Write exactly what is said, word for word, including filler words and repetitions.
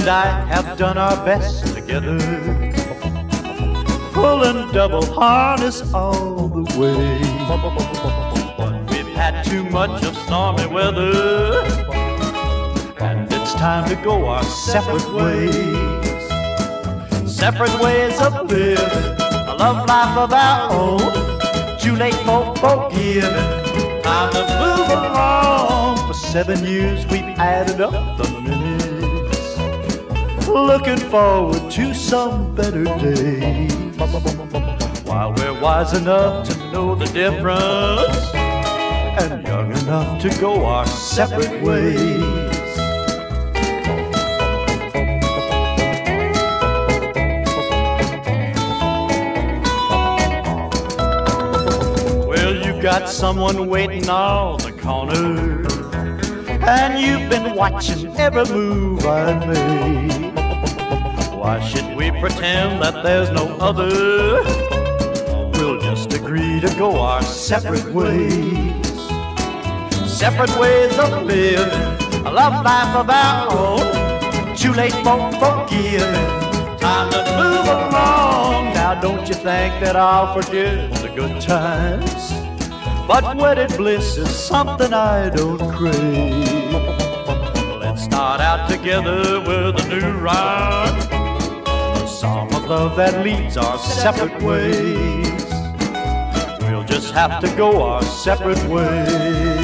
and I have done our best together, pulling double harness all the way. But we've had too much of stormy weather, and it's time to go our separate ways. Separate ways of living, a love life of our own, too late for forgiving. Time to move along. For seven years we've added up the minutes, looking forward to some better days. While we're wise enough to know the difference, and young enough to go our separate ways. Got someone waiting on the corner, and you've been watching every move I made. Why should we pretend that there's no other? We'll just agree to go our separate ways. Separate ways of living, a love life of our own, too late for forgiving. Time to move along. Now don't you think that I'll forget the good times? But wedded bliss is something I don't crave. Let's start out together with a new rhyme, a song of love that leads our separate ways. We'll just have to go our separate ways.